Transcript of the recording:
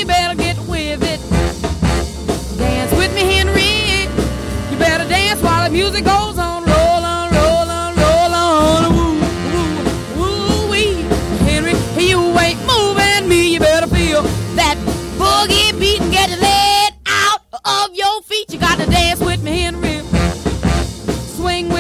you better get with it. Dance with me, Henry. You better dance while the music goes on. Roll on, roll on, roll on. Woo, woo, woo, wee. Henry, you ain't moving me. You better feel that boogie beat and get laid out of your feet. You got to dance with me, Henry. Swing